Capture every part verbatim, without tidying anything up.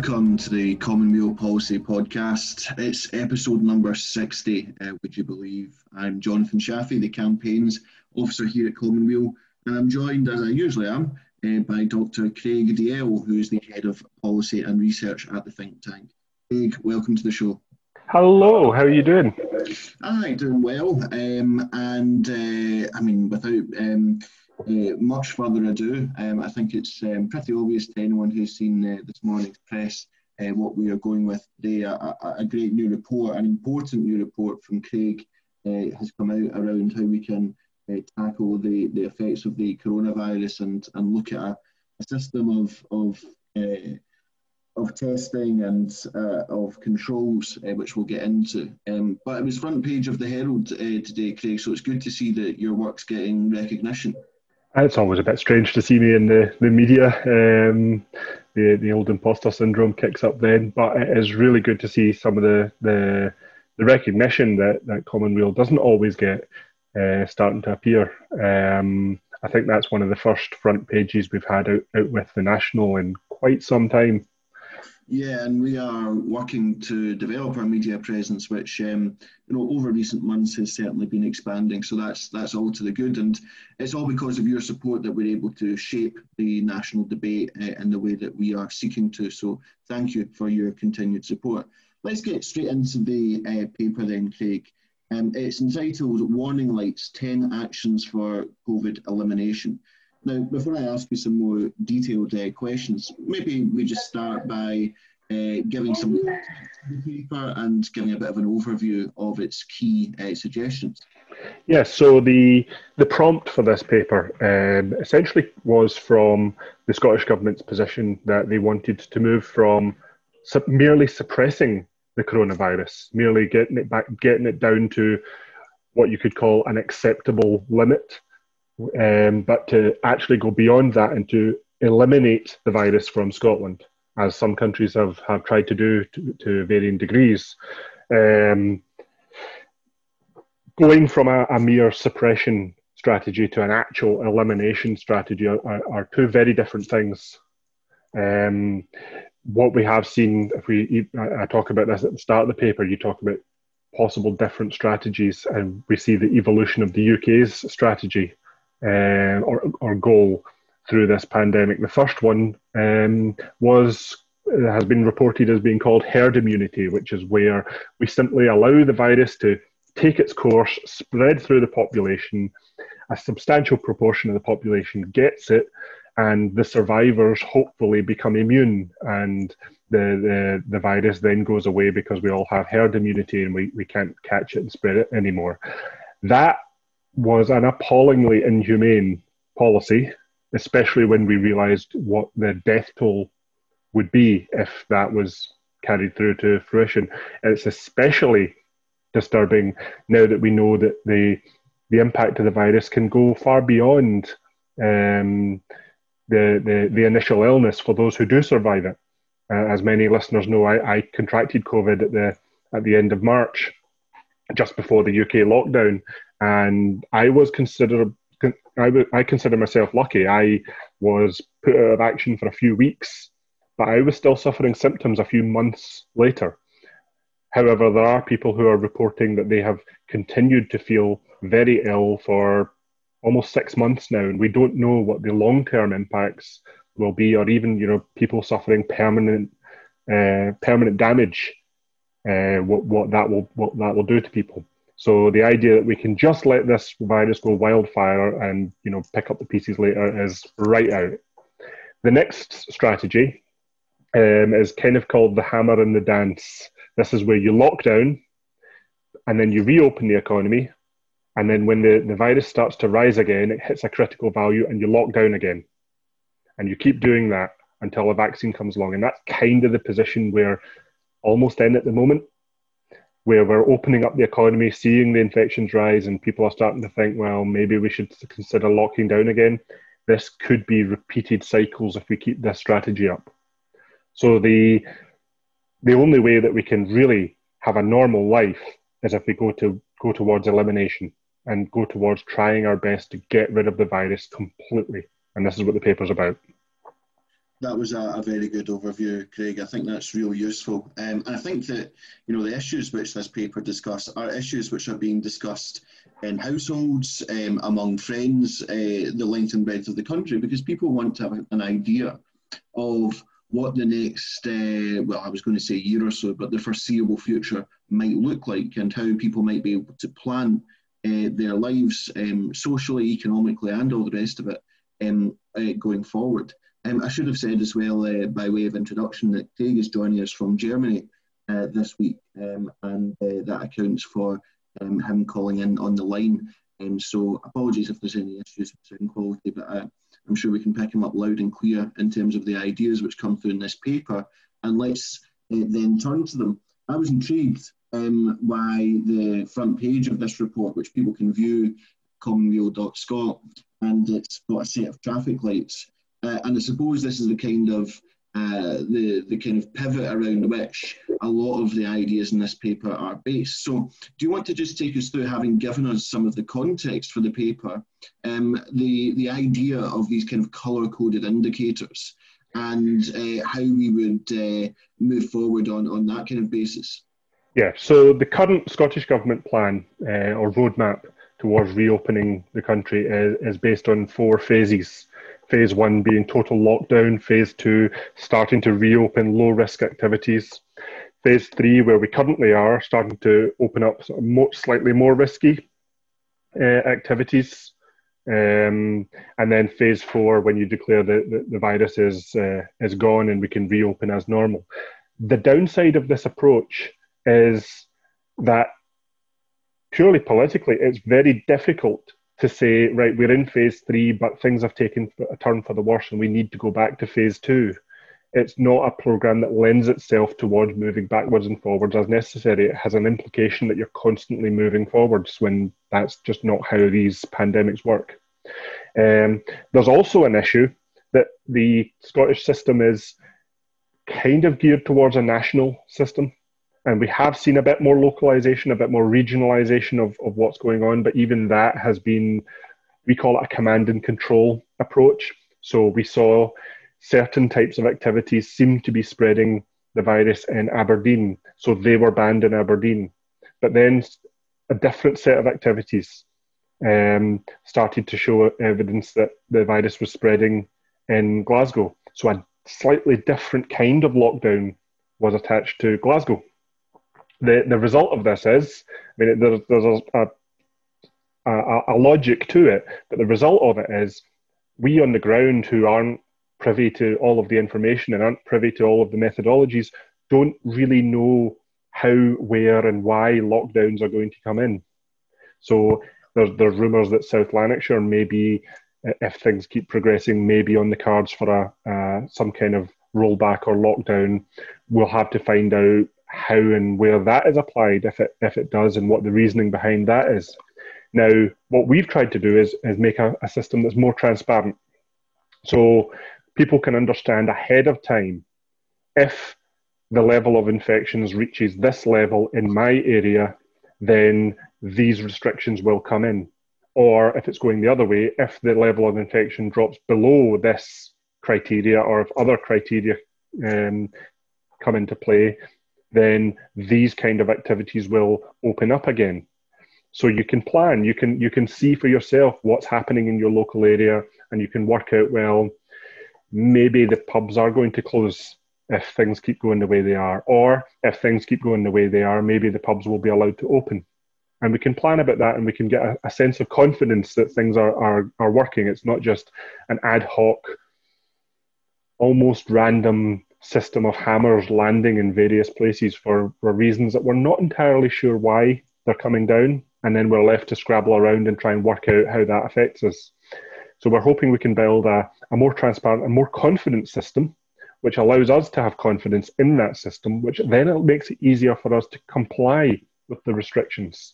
Welcome to the Commonweal Policy Podcast. It's episode number sixty, uh, would you believe. I'm Jonathan Shaffey, the Campaigns Officer here at Commonweal, and I'm joined, as I usually am, uh, by Doctor Craig Dalzell, who is the Head of Policy and Research at the think tank. Craig, welcome to the show. Hello, how are you doing? Aye, doing well. Um, and, uh, I mean, without... Um, Uh, much further ado, um, I think it's um, pretty obvious to anyone who's seen uh, this morning's press uh, what we are going with today. A, a, a great new report, an important new report from Craig uh, has come out around how we can uh, tackle the, the effects of the coronavirus and, and look at a, a system of of uh, of testing and uh, of controls, uh, which we'll get into. Um, but it was front page of the Herald uh, today, Craig, so it's good to see that your work's getting recognition. It's always a bit strange to see me in the, the media. Um, the the old imposter syndrome kicks up then, but it is really good to see some of the the, the recognition that, that Commonweal doesn't always get uh, starting to appear. Um, I think that's one of the first front pages we've had out, out with the National in quite some time. Yeah, and we are working to develop our media presence, which um, you know over recent months has certainly been expanding. So that's that's all to the good, and it's all because of your support that we're able to shape the national debate uh, in the way that we are seeking to. So thank you for your continued support. Let's get straight into the uh, paper then, Craig. Um, it's entitled "Warning Lights: ten Actions for COVID Elimination." Now, before I ask you some more detailed uh, questions, maybe we just start by uh, giving some context to the paper and giving a bit of an overview of its key uh, suggestions. Yes, so the the prompt for this paper um, essentially was from the Scottish Government's position that they wanted to move from su- merely suppressing the coronavirus, merely getting it back, getting it down to what you could call an acceptable limit, um, but to actually go beyond that and to eliminate the virus from Scotland, as some countries have, have tried to do to, to varying degrees. Um, Going from a, a mere suppression strategy to an actual elimination strategy are, are two very different things. Um, what we have seen, if we I talk about this at the start of the paper, you talk about possible different strategies, and we see the evolution of the U K's strategy uh, or, or goal through this pandemic. The first one um, was has been reported as being called herd immunity, which is where we simply allow the virus to take its course, spread through the population, a substantial proportion of the population gets it, and the survivors hopefully become immune, and the, the, the virus then goes away because we all have herd immunity and we, we can't catch it and spread it anymore. That was an appallingly inhumane policy, especially when we realised what the death toll would be if that was carried through to fruition. It's especially disturbing now that we know that the the impact of the virus can go far beyond um, the, the the initial illness for those who do survive it. Uh, as many listeners know, I, I contracted COVID at the at the end of March, just before the U K lockdown, and I was considered I, w- I consider myself lucky. I was put out of action for a few weeks, but I was still suffering symptoms a few months later. However, there are people who are reporting that they have continued to feel very ill for almost six months now, and we don't know what the long-term impacts will be, or even, you know, people suffering permanent uh, permanent damage. Uh, what what that will what that will do to people. So the idea that we can just let this virus go wildfire and, you know, pick up the pieces later is right out. The next strategy um, is kind of called the hammer and the dance. This is where you lock down and then you reopen the economy. And then when the, the virus starts to rise again, it hits a critical value and you lock down again. And you keep doing that until a vaccine comes along. And that's kind of the position we're almost in at the moment, where we're opening up the economy, seeing the infections rise, and people are starting to think, well, maybe we should consider locking down again. This could be repeated cycles if we keep this strategy up. So the the only way that we can really have a normal life is if we go to go towards elimination and go towards trying our best to get rid of the virus completely. And this is what the paper's about. That was a, a very good overview, Craig. I think that's real useful. Um, and I think that, you know, the issues which this paper discussed are issues which are being discussed in households, um, among friends, uh, the length and breadth of the country, because people want to have an idea of what the next, uh, well, I was going to say year or so, but the foreseeable future might look like, and how people might be able to plan uh, their lives um, socially, economically, and all the rest of it um, uh, going forward. Um, I should have said as well, uh, by way of introduction, that Craig is joining us from Germany uh, this week, um, and uh, that accounts for um, him calling in on the line. Um, so apologies if there's any issues with sound quality, but uh, I'm sure we can pick him up loud and clear in terms of the ideas which come through in this paper. And let's uh, then turn to them. I was intrigued um, by the front page of this report, which people can view, commonweal dot scot, and it's got a set of traffic lights. Uh, and I suppose this is the kind of uh, the the kind of pivot around which a lot of the ideas in this paper are based. So, do you want to just take us through, having given us some of the context for the paper, um, the the idea of these kind of colour-coded indicators, and uh, how we would uh, move forward on on that kind of basis? Yeah. So the current Scottish Government plan uh, or roadmap towards reopening the country is, is based on four phases. Phase one being total lockdown, phase two starting to reopen low risk activities, phase three, where we currently are, starting to open up sort of more, slightly more risky uh, activities, um, and then phase four, when you declare that the, the virus is uh, is gone and we can reopen as normal. The downside of this approach is that purely politically, it's very difficult to say, right, we're in phase three, but things have taken a turn for the worse and we need to go back to phase two. It's not a programme that lends itself towards moving backwards and forwards as necessary. It has an implication that you're constantly moving forwards when that's just not how these pandemics work. Um, there's also an issue that the Scottish system is kind of geared towards a national system. And we have seen a bit more localization, a bit more regionalization of, of what's going on. But even that has been, we call it a command and control approach. So we saw certain types of activities seem to be spreading the virus in Aberdeen. So they were banned in Aberdeen. But then a different set of activities um, started to show evidence that the virus was spreading in Glasgow. So a slightly different kind of lockdown was attached to Glasgow. The the result of this is, I mean, there's, there's a, a, a logic to it, but the result of it is we on the ground who aren't privy to all of the information and aren't privy to all of the methodologies don't really know how, where and why lockdowns are going to come in. So there's, there's rumours that South Lanarkshire may be, if things keep progressing, may be on the cards for a uh, some kind of rollback or lockdown. We'll have to find out how and where that is applied, if it if it does, and what the reasoning behind that is. Now, what we've tried to do is, is make a, a system that's more transparent. So people can understand ahead of time, if the level of infections reaches this level in my area, then these restrictions will come in. Or if it's going the other way, if the level of infection drops below this criteria, or if other criteria um, come into play, then these kind of activities will open up again. So you can plan, you can you can see for yourself what's happening in your local area, and you can work out, well, maybe the pubs are going to close if things keep going the way they are, or if things keep going the way they are, maybe the pubs will be allowed to open. And we can plan about that, and we can get a, a sense of confidence that things are, are, are working. It's not just an ad hoc, almost random system of hammers landing in various places for, for reasons that we're not entirely sure why they're coming down, and then we're left to scrabble around and try and work out how that affects us. So we're hoping we can build a, a more transparent and more confident system, which allows us to have confidence in that system, which then it makes it easier for us to comply with the restrictions.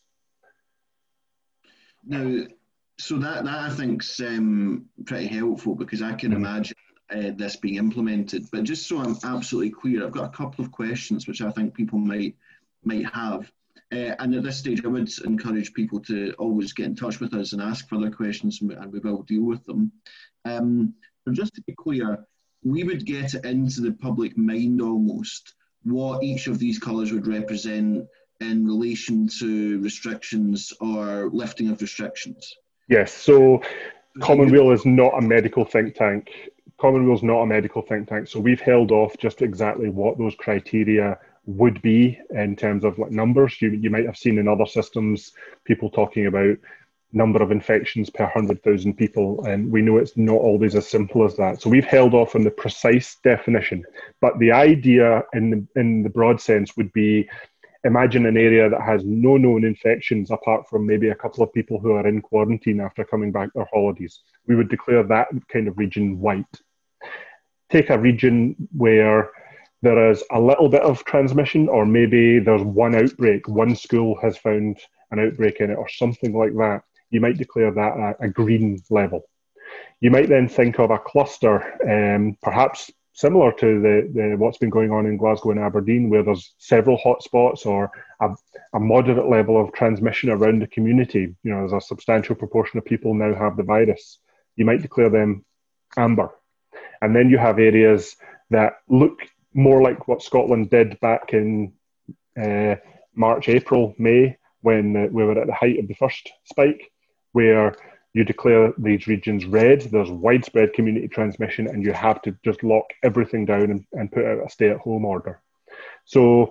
Now, so that, that I think is um, pretty helpful, because I can mm-hmm. imagine Uh, this being implemented. But just so I'm absolutely clear, I've got a couple of questions which I think people might might have. Uh, and at this stage, I would encourage people to always get in touch with us and ask further questions, and we will deal with them. Um, but just to be clear, we would get it into the public mind almost what each of these colours would represent in relation to restrictions or lifting of restrictions. Yes, so Commonweal is not a medical think tank. Commonweal is not a medical think tank, so we've held off just exactly what those criteria would be in terms of like numbers. You, you might have seen in other systems people talking about number of infections per one hundred thousand people, and we know it's not always as simple as that. So we've held off on the precise definition, but the idea in the, in the broad sense would be, imagine an area that has no known infections apart from maybe a couple of people who are in quarantine after coming back their holidays. We would declare that kind of region white. Take a region where there is a little bit of transmission, or maybe there's one outbreak, one school has found an outbreak in it or something like that. You might declare that a, a green level. You might then think of a cluster, um, perhaps similar to the, the what's been going on in Glasgow and Aberdeen, where there's several hotspots or a, a moderate level of transmission around the community. You know, there's a substantial proportion of people now have the virus. You might declare them amber. And then you have areas that look more like what Scotland did back in uh, March, April, May, when uh, we were at the height of the first spike, where you declare these regions red, there's widespread community transmission, and you have to just lock everything down and, and put out a stay-at-home order. So,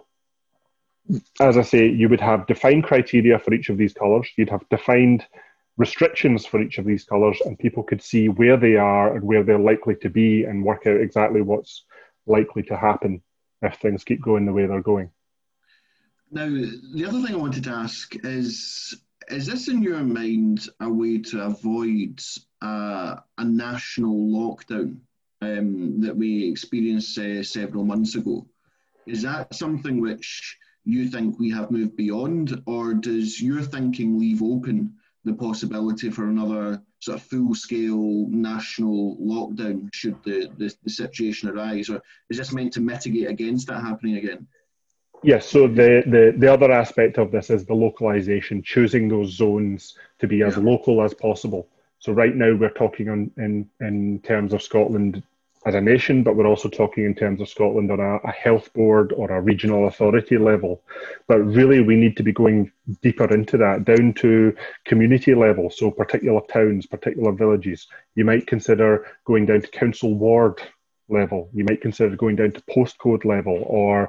as I say, you would have defined criteria for each of these colours, you'd have defined restrictions for each of these colours, and people could see where they are and where they're likely to be and work out exactly what's likely to happen if things keep going the way they're going. Now, the other thing I wanted to ask is, is this in your mind a way to avoid uh, a national lockdown um, that we experienced uh, several months ago? Is that something which you think we have moved beyond, or does your thinking leave open the possibility for another sort of full-scale national lockdown should the, the, the situation arise, or is this meant to mitigate against that happening again? Yes, so the, the, the other aspect of this is the localisation, choosing those zones to be as yeah. local as possible. So right now we're talking on, in, in terms of Scotland as a nation, but we're also talking in terms of Scotland on a, a health board or a regional authority level. But really we need to be going deeper into that, down to community level, so particular towns, particular villages. You might consider going down to council ward level. You might consider going down to postcode level, or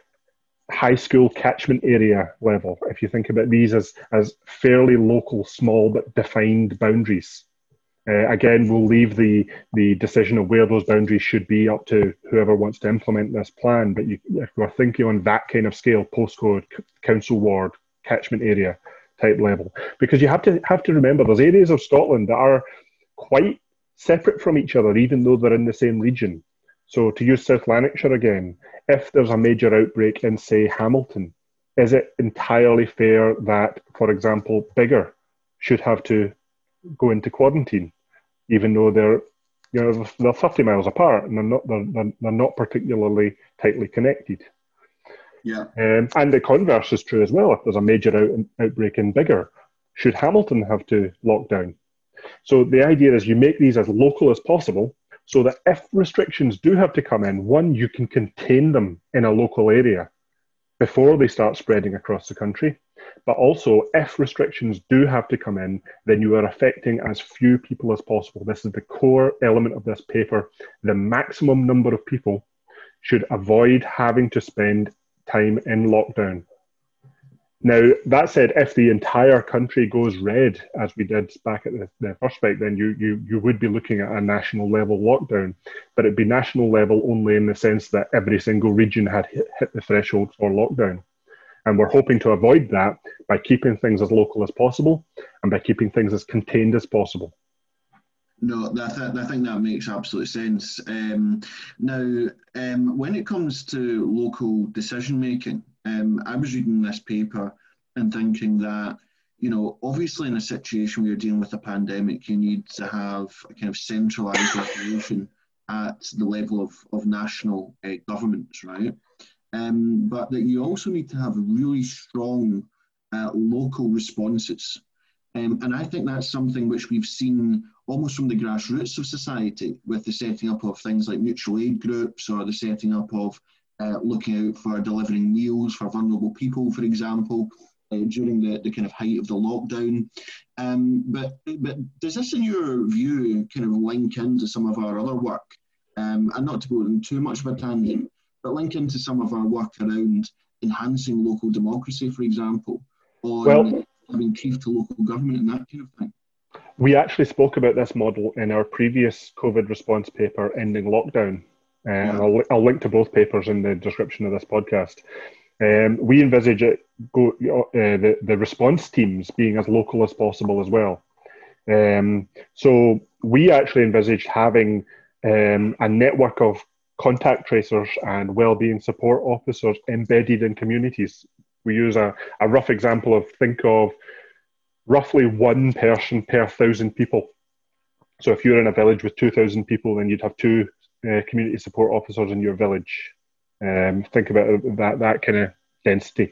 high school catchment area level, if you think about these as, as fairly local, small but defined boundaries. Uh, again, we'll leave the, the decision of where those boundaries should be up to whoever wants to implement this plan, but you, if we're thinking on that kind of scale, postcode, council ward, catchment area type level, because you have to have to remember there's areas of Scotland that are quite separate from each other, even though they're in the same region. So to use South Lanarkshire again, if there's a major outbreak in, say, Hamilton, is it entirely fair that, for example, Biggar should have to go into quarantine, even though they're, you know, they're thirty miles apart and they're not they're, they're, they're not particularly tightly connected? Yeah. Um, and the converse is true as well. If there's a major out, outbreak in Biggar, should Hamilton have to lock down? So the idea is you make these as local as possible, so that if restrictions do have to come in, one, you can contain them in a local area before they start spreading across the country. But also, if restrictions do have to come in, then you are affecting as few people as possible. This is the core element of this paper. The maximum number of people should avoid having to spend time in lockdown. Now, that said, if the entire country goes red, as we did back at the, the first spike, then you, you, you would be looking at a national level lockdown, but it'd be national level only in the sense that every single region had hit, hit the threshold for lockdown. And we're hoping to avoid that by keeping things as local as possible and by keeping things as contained as possible. No, that, that, I think that makes absolute sense. Um, now, um, when it comes to local decision making, um, I was reading this paper and thinking that, you know, obviously in a situation where you're dealing with a pandemic, you need to have a kind of centralised regulation at the level of, of national uh, governments, right? Um, but that you also need to have really strong uh, local responses. Um, and I think that's something which we've seen almost from the grassroots of society, with the setting up of things like mutual aid groups, or the setting up of uh, looking out for delivering meals for vulnerable people, for example, uh, during the, the kind of height of the lockdown. Um, but, but does this, in your view, kind of link into some of our other work? Um, and not to go in too much of a tangent, but link into some of our work around enhancing local democracy, for example, on well, having chief to local government and that kind of thing? We actually spoke about this model in our previous COVID response paper, Ending Lockdown. Uh, yeah. And I'll, I'll link to both papers in the description of this podcast. Um, we envisage it go, uh, the, the response teams being as local as possible as well. Um, so we actually envisage having um, a network of contact tracers and wellbeing support officers embedded in communities. We use a, a rough example of, think of roughly one person per thousand people. So if you're in a village with two thousand people, then you'd have two uh, community support officers in your village. Um, think about that, that kind of density.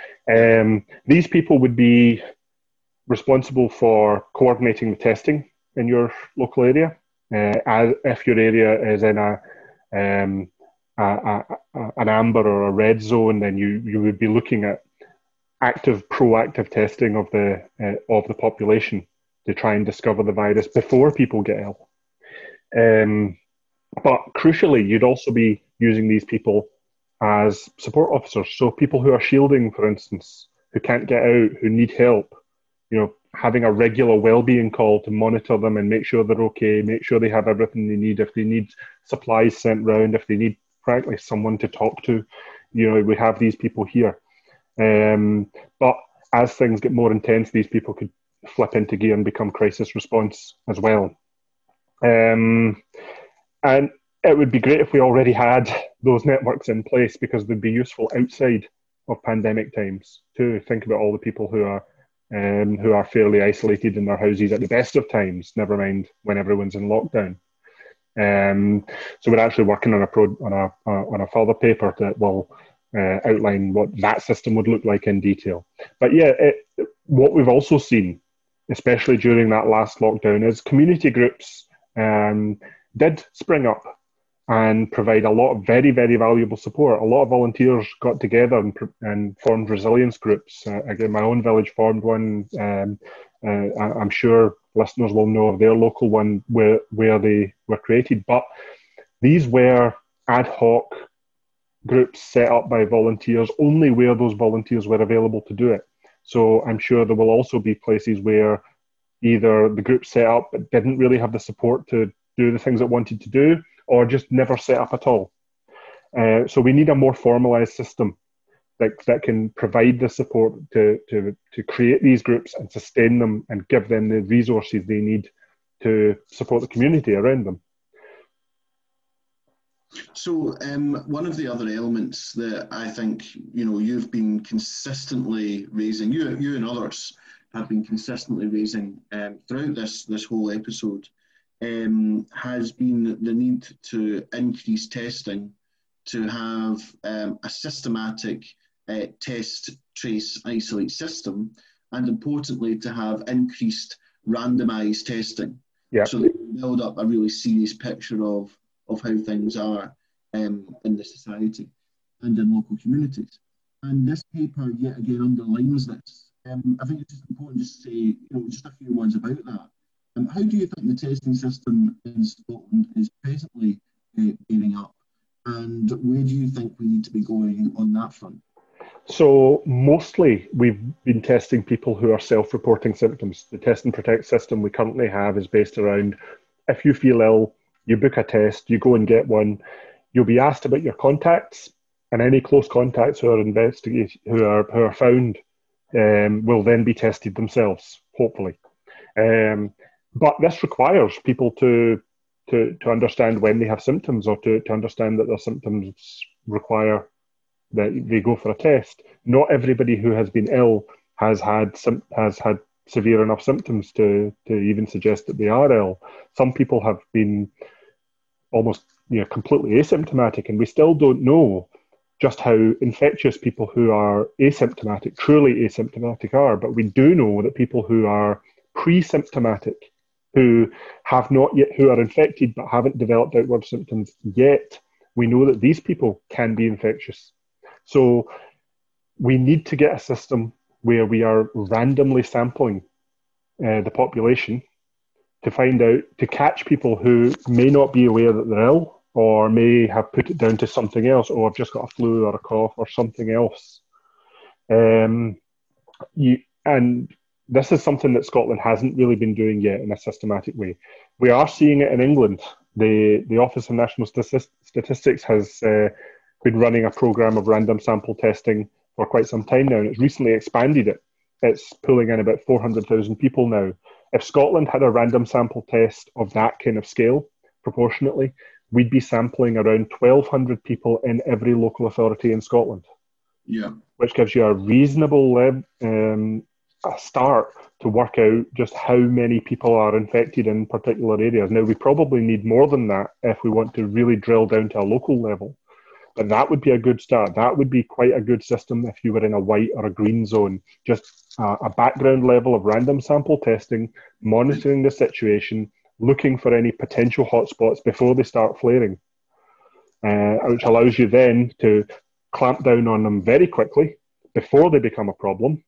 Um, these people would be responsible for coordinating the testing in your local area. Uh, as if your area is in a, um, a, a, a an amber or a red zone, then you, you would be looking at active, proactive testing of the uh, of the population to try and discover the virus before people get ill. Um, but crucially, you'd also be using these people as support officers. So people who are shielding, for instance, who can't get out, who need help, you know, having a regular well-being call to monitor them and make sure they're okay, make sure they have everything they need. If they need supplies sent round, if they need, frankly, someone to talk to, you know, we have these people here. Um, but as things get more intense, these people could flip into gear and become crisis response as well. Um, and it would be great if we already had those networks in place, because they'd be useful outside of pandemic times to think about all the people who are um, who are fairly isolated in their houses at the best of times, never mind when everyone's in lockdown. Um, so we're actually working on a pro, on a uh, on a further paper that will uh, outline what that system would look like in detail. But yeah, it, what we've also seen, especially during that last lockdown, is community groups um, did spring up and provide a lot of very, very valuable support. A lot of volunteers got together and, and formed resilience groups. Uh, again, my own village formed one. Um, uh, I, I'm sure listeners will know of their local one where, where they were created. But these were ad hoc groups set up by volunteers only where those volunteers were available to do it. So I'm sure there will also be places where either the group set up but didn't really have the support to do the things it wanted to do, or just never set up at all. Uh, so we need a more formalised system that, that can provide the support to, to, to create these groups and sustain them and give them the resources they need to support the community around them. So um, one of the other elements that I think, you know, you've been consistently raising, you, you and others have been consistently raising um, throughout this, this whole episode, Um, has been the need to increase testing, to have um, a systematic uh, test, trace, isolate system, and importantly, to have increased randomised testing. Yeah. So that we build up a really serious picture of, of how things are um, in the society and in local communities. And this paper yet again underlines this. Um, I think it's just important just to say, you know, just a few words about that. Um, how do you think the testing system in Scotland is presently uh, bearing up, and where do you think we need to be going on that front? So mostly we've been testing people who are self-reporting symptoms. The test and protect system we currently have is based around, if you feel ill, you book a test, you go and get one, you'll be asked about your contacts, and any close contacts who are investigated, who are who are found, um, will then be tested themselves, hopefully. Um, But this requires people to, to to understand when they have symptoms, or to, to understand that their symptoms require that they go for a test. Not everybody who has been ill has had has had severe enough symptoms to, to even suggest that they are ill. Some people have been almost, you know, completely asymptomatic, and we still don't know just how infectious people who are asymptomatic, truly asymptomatic, are. But we do know that people who are pre-symptomatic who have not yet, who are infected but haven't developed outward symptoms yet, we know that these people can be infectious. So we need to get a system where we are randomly sampling uh, the population to find out, to catch people who may not be aware that they're ill, or may have put it down to something else, or have just got a flu or a cough or something else. Um, you, and this is something that Scotland hasn't really been doing yet in a systematic way. We are seeing it in England. The, the Office of National Statistics has uh, been running a programme of random sample testing for quite some time now, and it's recently expanded it. It's pulling in about four hundred thousand people now. If Scotland had a random sample test of that kind of scale, proportionately, we'd be sampling around twelve hundred people in every local authority in Scotland. Yeah. Which gives you a reasonable um, a start to work out just how many people are infected in particular areas. Now, we probably need more than that if we want to really drill down to a local level. But that would be a good start. That would be quite a good system if you were in a white or a green zone. Just uh, a background level of random sample testing, monitoring the situation, looking for any potential hotspots before they start flaring, uh, which allows you then to clamp down on them very quickly before they become a problem,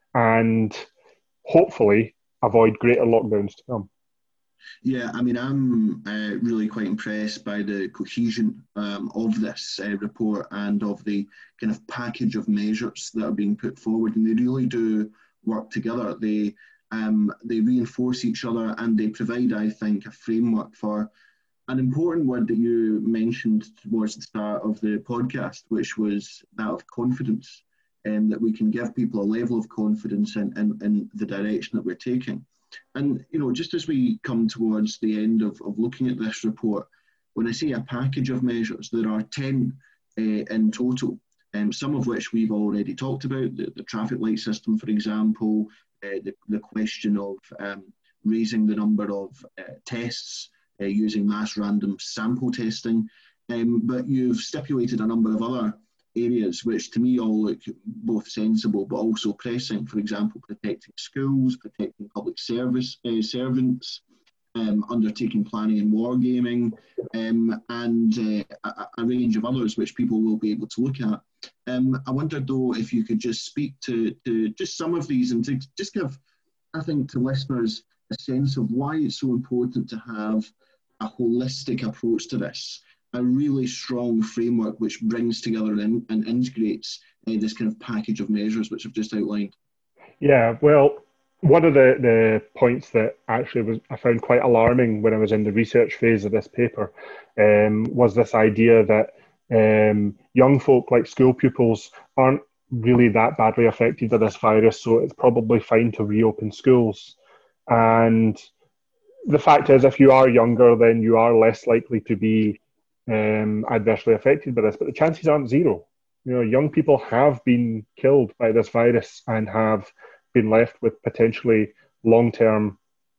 and hopefully avoid greater lockdowns to come. Yeah, I mean, I'm uh, really quite impressed by the cohesion um, of this uh, report and of the kind of package of measures that are being put forward, and they really do work together. They um, they reinforce each other, and they provide, I think, a framework for an important word that you mentioned towards the start of the podcast, which was that of confidence, and that we can give people a level of confidence in, in, in the direction that we're taking. And, you know, just as we come towards the end of, of looking at this report, when I say a package of measures, there are ten uh, in total, um, some of which we've already talked about, the, the traffic light system, for example, uh, the, the question of um, raising the number of uh, tests uh, using mass random sample testing. Um, but you've stipulated a number of other areas which to me all look both sensible but also pressing. For example, protecting schools, protecting public service uh, servants, um, undertaking planning and wargaming, um, and uh, a, a range of others which people will be able to look at. Um, I wondered though if you could just speak to, to just some of these and to just give, I think, to listeners a sense of why it's so important to have a holistic approach to this, a really strong framework which brings together and, and integrates uh, this kind of package of measures which I've just outlined. Yeah, well, one of the, the points that actually was I found quite alarming when I was in the research phase of this paper um, was this idea that um, young folk like school pupils aren't really that badly affected by this virus, so it's probably fine to reopen schools. And the fact is, if you are younger, then you are less likely to be Um, adversely affected by this, but the chances aren't zero. You know, young people have been killed by this virus and have been left with potentially long-term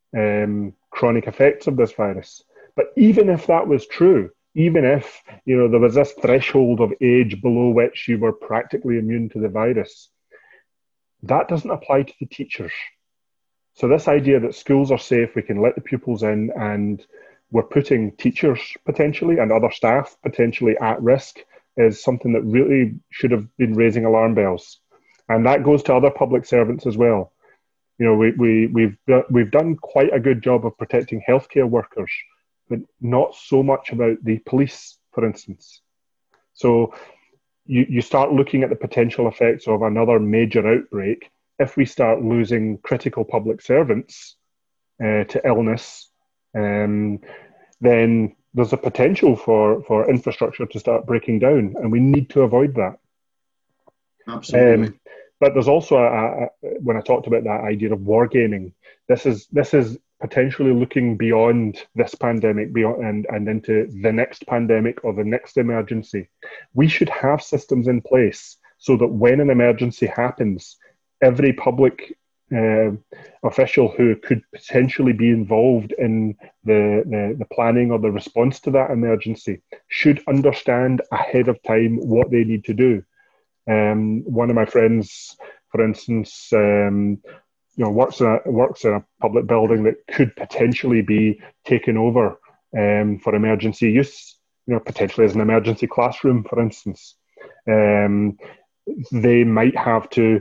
um, chronic effects of this virus. But even if that was true, even if, you know, there was this threshold of age below which you were practically immune to the virus, that doesn't apply to the teachers. So this idea that schools are safe, we can let the pupils in, and we're putting teachers potentially and other staff potentially at risk is something that really should have been raising alarm bells. And that goes to other public servants as well. You know, we, we, we've, we've done quite a good job of protecting healthcare workers, but not so much about the police, for instance. So you, you start looking at the potential effects of another major outbreak if we start losing critical public servants uh, to illness. Um, then there's a potential for, for infrastructure to start breaking down, and we need to avoid that. Absolutely. Um, but there's also, a, a, when I talked about that idea of wargaming, this is this is potentially looking beyond this pandemic beyond, and, and into the next pandemic or the next emergency. We should have systems in place so that when an emergency happens, every public Uh, official who could potentially be involved in the, the, the planning or the response to that emergency should understand ahead of time what they need to do. Um, one of my friends, for instance, um, you know, works in a, works in a public building that could potentially be taken over um, for emergency use, you know, potentially as an emergency classroom, for instance. Um, they might have to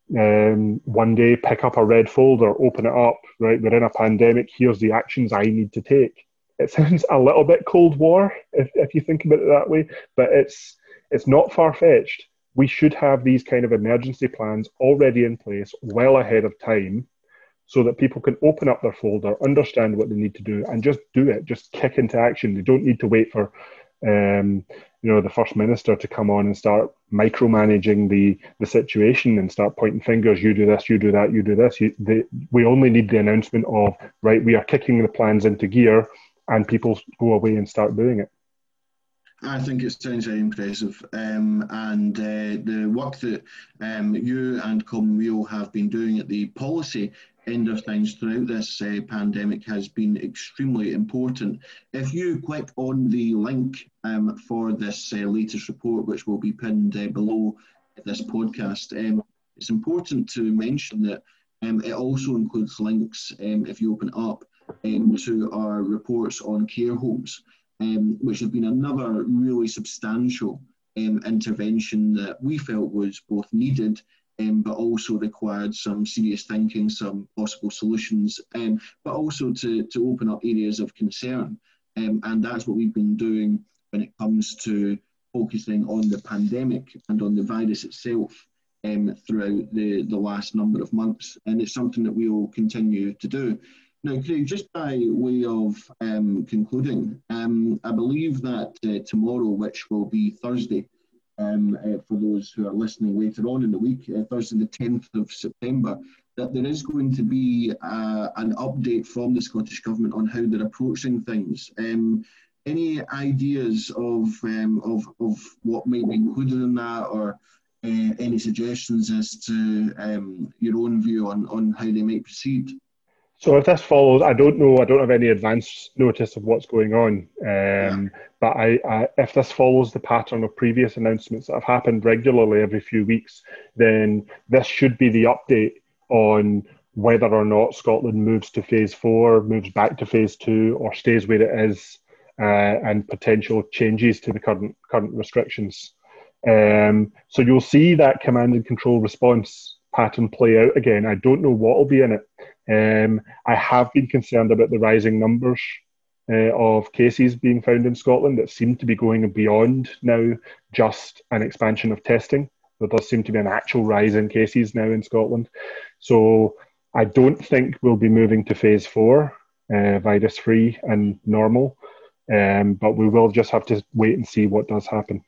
um, one day pick up a red folder, open it up, right, we're in a pandemic, here's the actions I need to take. It sounds a little bit Cold War, if, if you think about it that way, but it's it's not far-fetched. We should have these kind of emergency plans already in place well ahead of time so that people can open up their folder, understand what they need to do, and just do it, just kick into action. They don't need to wait for um, you know, the First Minister to come on and start micromanaging the, the situation and start pointing fingers, you do this, you do that, you do this. You, they, we only need the announcement of, right, we are kicking the plans into gear, and people go away and start doing it. I think it sounds very impressive, um, and uh, the work that um, you and Commonweal have been doing at the policy end of things throughout this uh, pandemic has been extremely important. If you click on the link um, for this uh, latest report, which will be pinned uh, below this podcast, um, it's important to mention that um, it also includes links, um, if you open it up, um, to our reports on care homes. Um, which has been another really substantial um, intervention that we felt was both needed, um, but also required some serious thinking, some possible solutions, um, but also to, to open up areas of concern. Um, and that's what we've been doing when it comes to focusing on the pandemic and on the virus itself um, throughout the, the last number of months. And it's something that we will continue to do. Now, Craig, just by way of um, concluding, um, I believe that uh, tomorrow, which will be Thursday, um, uh, for those who are listening later on in the week, uh, Thursday the tenth of September, that there is going to be uh, an update from the Scottish Government on how they're approaching things. Um, any ideas of, um, of, of what might be included in that, or uh, any suggestions as to um, your own view on, on how they might proceed? So if this follows, I don't know, I don't have any advance notice of what's going on, um, yeah. but I, I, if this follows the pattern of previous announcements that have happened regularly every few weeks, then this should be the update on whether or not Scotland moves to phase four, moves back to phase two, or stays where it is, uh, and potential changes to the current current restrictions. Um, so you'll see that command and control response pattern play out again. I don't know what will be in it. Um, I have been concerned about the rising numbers uh, of cases being found in Scotland that seem to be going beyond now just an expansion of testing. There does seem to be an actual rise in cases now in Scotland. So I don't think we'll be moving to phase four, uh, virus-free and normal, um, but we will just have to wait and see what does happen.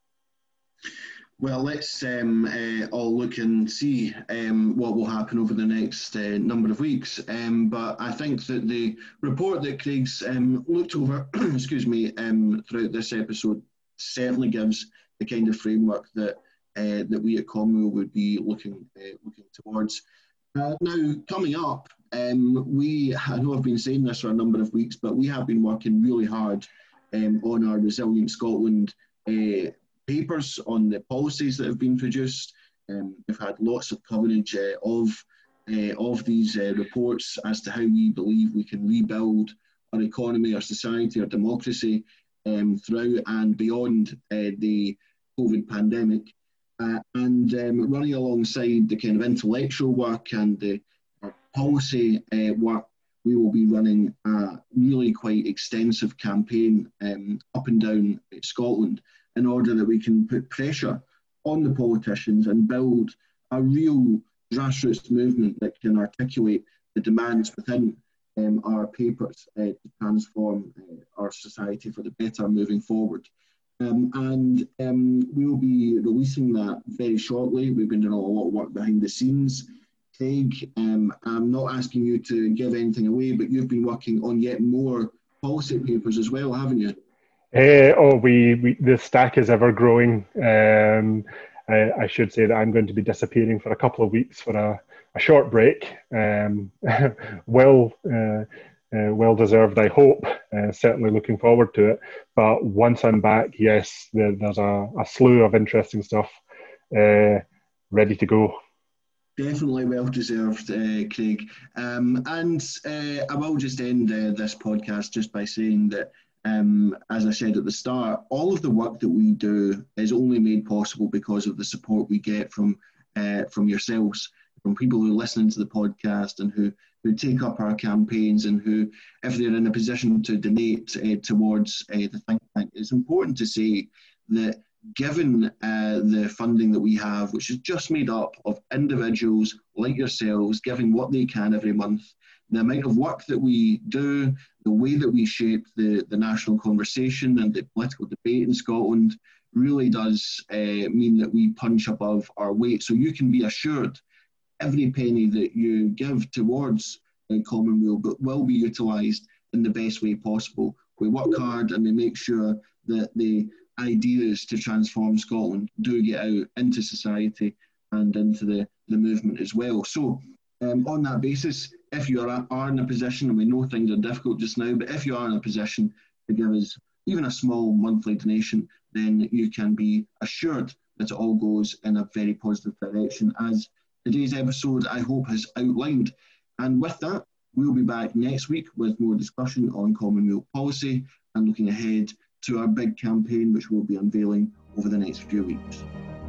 Well, let's um, uh, all look and see um, what will happen over the next uh, number of weeks. Um, but I think that the report that Craig's um, looked over, excuse me, um, throughout this episode certainly gives the kind of framework that uh, that we at Commonweal would be looking uh, looking towards. Uh, now, coming up, um, we I know I've been saying this for a number of weeks, but we have been working really hard um, on our Resilient Scotland Uh, papers on the policies that have been produced. Um, we've had lots of coverage uh, of uh, of these uh, reports as to how we believe we can rebuild our economy, our society, our democracy um, throughout and beyond uh, the COVID pandemic. Uh, and um, running alongside the kind of intellectual work and the uh, policy uh, work, we will be running a really quite extensive campaign um, up and down Scotland, in order that we can put pressure on the politicians and build a real grassroots movement that can articulate the demands within um, our papers uh, to transform uh, our society for the better moving forward. Um, and um, we'll be releasing that very shortly. We've been doing a lot of work behind the scenes. Craig, um, I'm not asking you to give anything away, but you've been working on yet more policy papers as well, haven't you? Uh, oh, we, we the stack is ever growing. Um, I, I should say that I'm going to be disappearing for a couple of weeks for a, a short break. Um, well, uh, uh, well deserved, I hope. Uh, certainly looking forward to it. But once I'm back, yes, there, there's a, a slew of interesting stuff uh, ready to go. Definitely well deserved, uh, Craig. Um, and uh, I will just end uh, this podcast just by saying that, um, as I said at the start, all of the work that we do is only made possible because of the support we get from uh, from yourselves, from people who listen to the podcast and who who take up our campaigns, and who, if they're in a position to donate uh, towards uh, the think tank. It's important to say that given uh, the funding that we have, which is just made up of individuals like yourselves giving what they can every month, the amount of work that we do, the way that we shape the, the national conversation and the political debate in Scotland really does uh, mean that we punch above our weight. So you can be assured every penny that you give towards uh, Commonweal but will be utilised in the best way possible. We work hard and we make sure that the ideas to transform Scotland do get out into society and into the, the movement as well. So um, on that basis, if you are, are in a position, and we know things are difficult just now, but if you are in a position to give us even a small monthly donation, then you can be assured that it all goes in a very positive direction, as today's episode, I hope, has outlined. And with that, we'll be back next week with more discussion on Commonweal policy and looking ahead to our big campaign, which we'll be unveiling over the next few weeks.